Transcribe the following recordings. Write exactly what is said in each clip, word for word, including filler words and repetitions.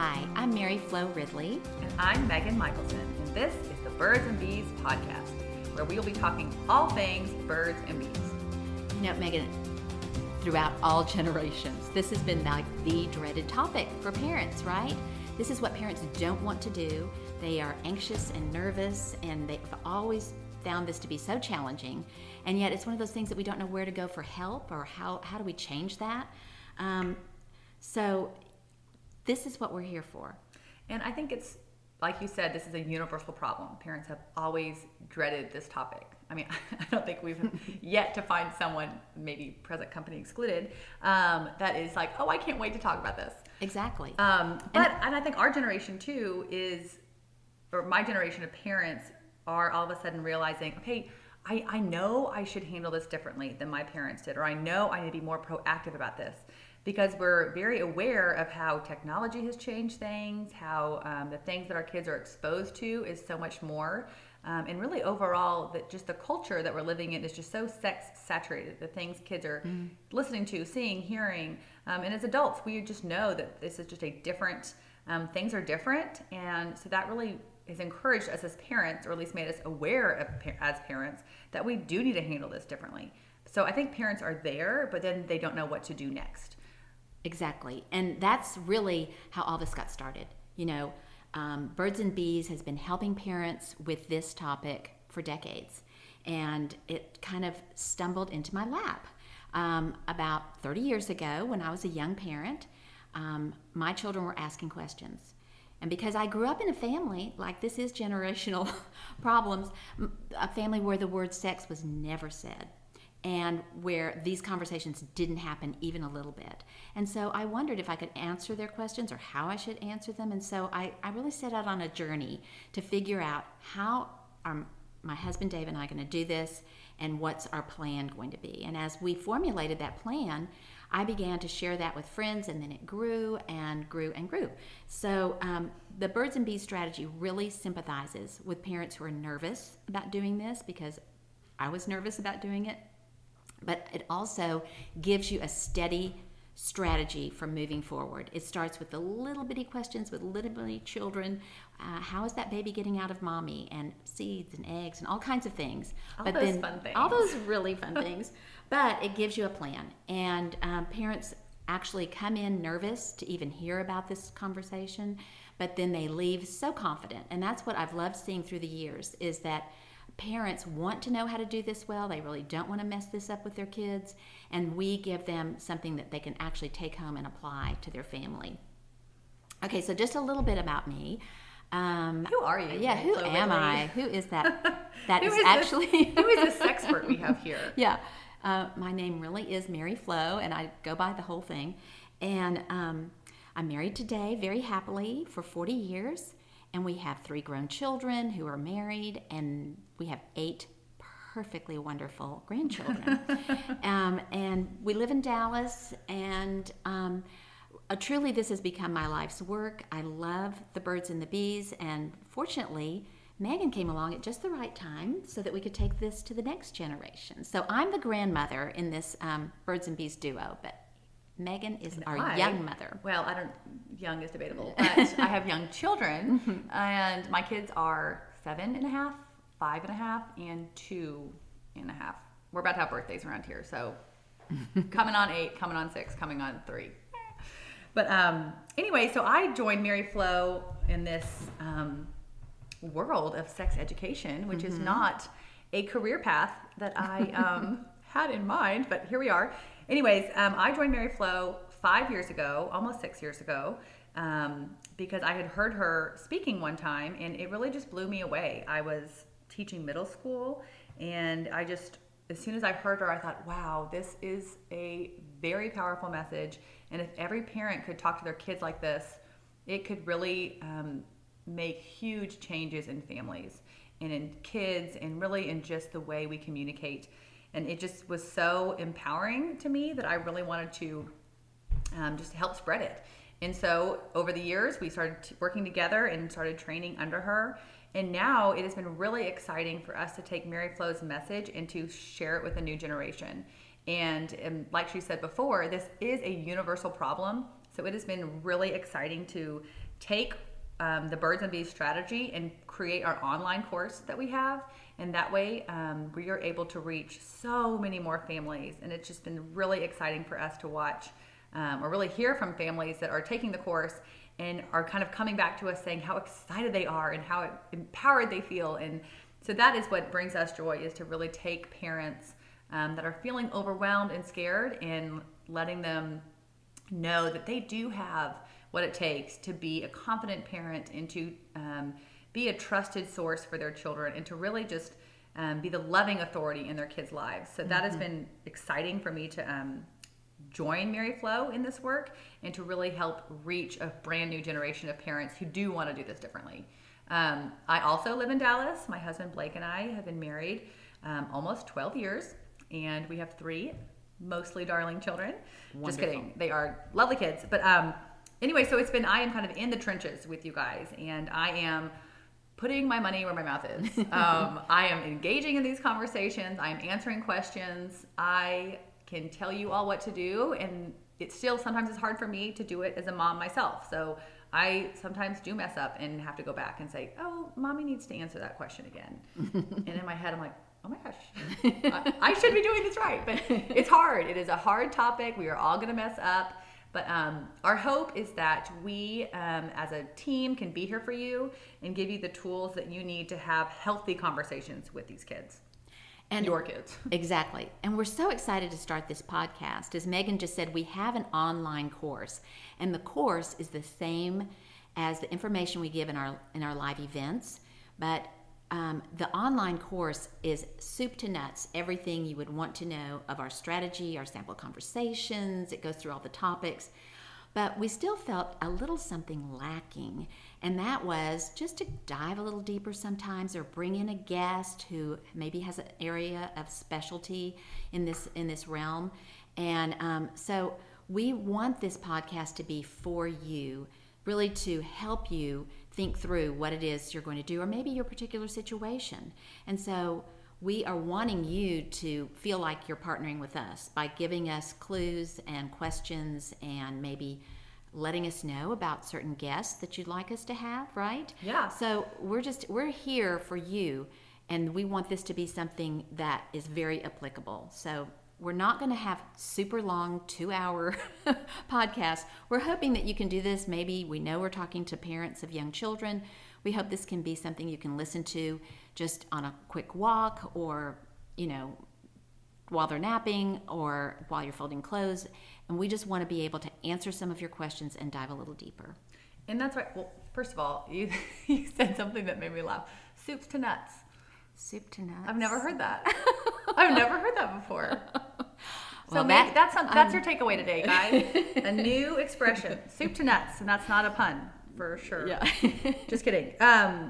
Hi, I'm Mary Flo Ridley. And I'm Megan Michelson, and this is the Birds and Bees podcast, where we will be talking all things birds and bees. You know, Megan, throughout all generations, this has been like the dreaded topic for parents, right? This is what parents don't want to do. They are anxious and nervous, and they've always found this to be so challenging. And yet it's one of those things that we don't know where to go for help, or how, how do we change that? Um, so this is what we're here for. And I think it's, like you said, this is a universal problem. Parents have always dreaded this topic. I mean, I don't think we've yet to find someone, maybe present company excluded, um, that is like, oh, I can't wait to talk about this. Exactly. Um, but, and, and I think our generation too is, or my generation of parents are all of a sudden realizing, okay, I, I know I should handle this differently than my parents did, or I know I need to be more proactive about this. Because we're very aware of how technology has changed things, how um, the things that our kids are exposed to is so much more. Um, and really overall, that just the culture that we're living in is just so sex saturated. The things kids are mm. listening to, seeing, hearing. Um, and as adults, we just know that this is just a different, um, things are different. And so that really has encouraged us as parents, or at least made us aware of as parents, that we do need to handle this differently. So I think parents are there, but then they don't know what to do next. Exactly. And that's really how all this got started. You know, um, Birds and Bees has been helping parents with this topic for decades. And it kind of stumbled into my lap. Um, about thirty years ago, when I was a young parent, um, my children were asking questions. And because I grew up in a family, like this is generational problems, a family where the word sex was never said, and where these conversations didn't happen even a little bit. And so I wondered if I could answer their questions or how I should answer them. And so I, I really set out on a journey to figure out how are my husband Dave and I going to do this, and what's our plan going to be. And as we formulated that plan, I began to share that with friends, and then it grew and grew and grew. So um, the Birds and Bees strategy really sympathizes with parents who are nervous about doing this, because I was nervous about doing it. But it also gives you a steady strategy for moving forward. It starts with the little bitty questions with little bitty children. Uh, how is that baby getting out of mommy? And seeds and eggs and all kinds of things. All but those then, fun things. All those really fun things. But it gives you a plan. And um, parents actually come in nervous to even hear about this conversation, but then they leave so confident. And that's what I've loved seeing through the years, is that parents want to know how to do this well. They really don't want to mess this up with their kids. And we give them something that they can actually take home and apply to their family. Okay, so just a little bit about me. Um, who are you? Yeah, who so am really? I? Who is that? That who is, is actually... This, who is this expert we have here? Yeah, uh, my name really is Mary Flo, and I go by the whole thing. And um, I'm married today very happily for forty years. And we have three grown children who are married, and we have eight perfectly wonderful grandchildren. um, and we live in Dallas, and um, uh, truly this has become my life's work. I love the Birds and the Bees, and fortunately, Megan came along at just the right time so that we could take this to the next generation. So I'm the grandmother in this um, Birds and Bees duo, but Megan is and our I, young mother. Well, I don't, young is debatable, but I have young children, and my kids are seven and a half, five and a half, and two and a half. We're about to have birthdays around here, so coming on eight, coming on six, coming on three. But um, anyway, so I joined Mary Flo in this um, world of sex education, which mm-hmm. is not a career path that I um, had in mind, but here we are. Anyways, um, I joined Mary Flo five years ago, almost six years ago, um, because I had heard her speaking one time, and it really just blew me away. I was teaching middle school, and I just, as soon as I heard her, I thought, wow, this is a very powerful message, and if every parent could talk to their kids like this, it could really um, make huge changes in families and in kids, and really in just the way we communicate. And it just was so empowering to me that I really wanted to um, just help spread it. And so over the years, we started t- working together and started training under her. And now it has been really exciting for us to take Mary Flo's message and to share it with a new generation. And, and like she said before, this is a universal problem. So it has been really exciting to take um, the Birds and Bees strategy and create our online course that we have. And that way um, we are able to reach so many more families. And it's just been really exciting for us to watch um, or really hear from families that are taking the course and are kind of coming back to us saying how excited they are and how empowered they feel. And so that is what brings us joy, is to really take parents um, that are feeling overwhelmed and scared and letting them know that they do have what it takes to be a confident parent and to um, be a trusted source for their children and to really just um, be the loving authority in their kids' lives. So that mm-hmm. has been exciting for me to um, join Mary Flo in this work and to really help reach a brand new generation of parents who do want to do this differently. Um, I also live in Dallas. My husband Blake and I have been married um, almost twelve years, and we have three mostly darling children. Wonderful. Just kidding. They are lovely kids. But um, anyway, so it's been, I am kind of in the trenches with you guys, and I am putting my money where my mouth is. um, I am engaging in these conversations. I am answering questions. I can tell you all what to do, and it still sometimes it's hard for me to do it as a mom myself. So I sometimes do mess up and have to go back and say, oh, mommy needs to answer that question again. And in my head, I'm like, oh my gosh, I, I should be doing this right. But it's hard. It is a hard topic. We are all going to mess up. But um, our hope is that we, um, as a team, can be here for you and give you the tools that you need to have healthy conversations with these kids. And your kids. Exactly. And we're so excited to start this podcast. As Megan just said, we have an online course, and the course is the same as the information we give in our in our live events, but um, the online course is soup to nuts, everything you would want to know of our strategy, our sample conversations. It goes through all the topics. But we still felt a little something lacking, and that was just to dive a little deeper sometimes, or bring in a guest who maybe has an area of specialty in this in this realm. And um, so we want this podcast to be for you, really to help you think through what it is you're going to do, or maybe your particular situation. And so we are wanting you to feel like you're partnering with us by giving us clues and questions and maybe letting us know about certain guests that you'd like us to have, right? Yeah. So we're just, we're here for you, and we want this to be something that is very applicable. So we're not going to have super long two-hour podcasts. We're hoping that you can do this. Maybe we know we're talking to parents of young children. We hope this can be something you can listen to just on a quick walk, or, you know, while they're napping, or while you're folding clothes. And we just want to be able to answer some of your questions and dive a little deeper. And that's right. Well, first of all, you, you said something that made me laugh. Soups to nuts. Soup to nuts. I've never heard that. I've never heard that before. So well, maybe that, that's some, that's um, your takeaway today, guys. A new expression, soup to nuts, and that's not a pun for sure. Yeah. Just kidding. Um,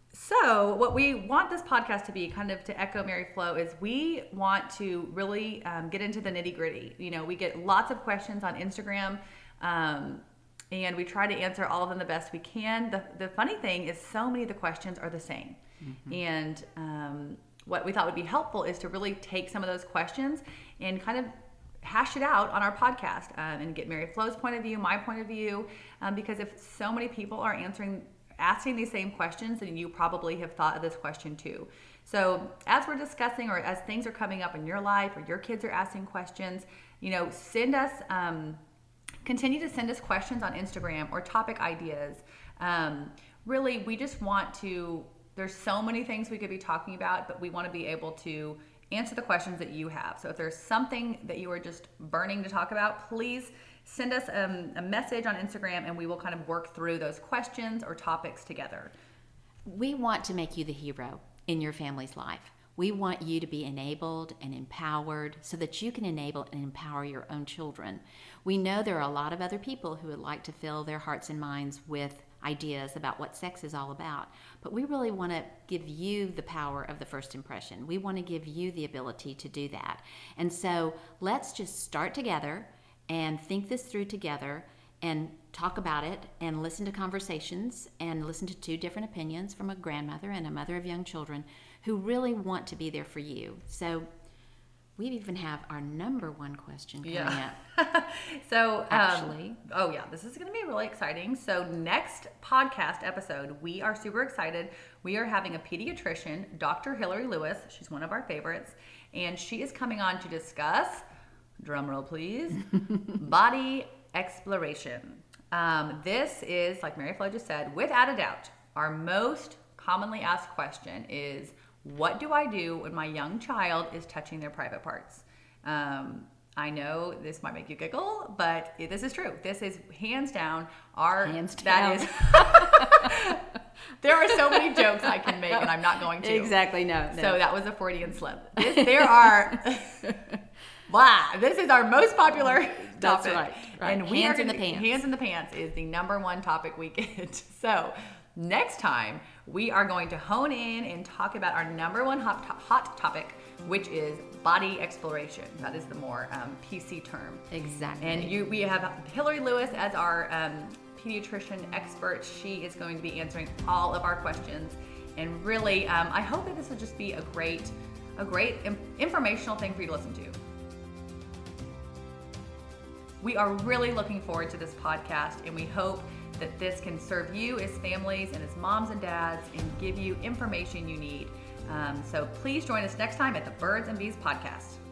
so what we want this podcast to be, kind of to echo Mary Flo, is we want to really um, get into the nitty gritty. You know, we get lots of questions on Instagram, um, and we try to answer all of them the best we can. The, the funny thing is, so many of the questions are the same. Mm-hmm. And um, what we thought would be helpful is to really take some of those questions and kind of hash it out on our podcast, um, and get Mary Flo's point of view, my point of view, um, because if so many people are answering asking these same questions, then you probably have thought of this question too. So as we're discussing, or as things are coming up in your life, or your kids are asking questions, you know, send us, um, continue to send us questions on Instagram or topic ideas. Um, really, we just want to, there's so many things we could be talking about, but we want to be able to answer the questions that you have. So if there's something that you are just burning to talk about, please send us um, a message on Instagram, and we will kind of work through those questions or topics together. We want to make you the hero in your family's life. We want you to be enabled and empowered so that you can enable and empower your own children. We know there are a lot of other people who would like to fill their hearts and minds with ideas about what sex is all about, but we really want to give you the power of the first impression. We want to give you the ability to do that. And so let's just start together and think this through together, and talk about it, and listen to conversations, and listen to two different opinions from a grandmother and a mother of young children who really want to be there for you. So we even have our number one question coming Yeah. up. so, um, Actually. oh yeah, this is going to be really exciting. So next podcast episode, we are super excited. We are having a pediatrician, Doctor Hillary Lewis. She's one of our favorites. And she is coming on to discuss, drumroll please, body exploration. Um, this is, like Mary Flo just said, without a doubt, our most commonly asked question is, what do I do when my young child is touching their private parts? Um, I know this might make you giggle, but it, this is true. This is hands down our Hands that down. is. There are so many jokes I can make, and I'm not going to. Exactly, no. no. So that was a Freudian slip. This, there are. Wow, this is our most popular topic. That's right, right. And we Hands are in gonna, the pants. Hands in the pants is the number one topic we get. So next time, we are going to hone in and talk about our number one hot, hot topic, which is body exploration. That is the more um, P C term. Exactly. And you, we have Hillary Lewis as our um, pediatrician expert. She is going to be answering all of our questions. And really, um, I hope that this will just be a great, a great im- informational thing for you to listen to. We are really looking forward to this podcast, and we hope that this can serve you as families and as moms and dads and give you information you need. Um, so please join us next time at the Birds and Bees podcast.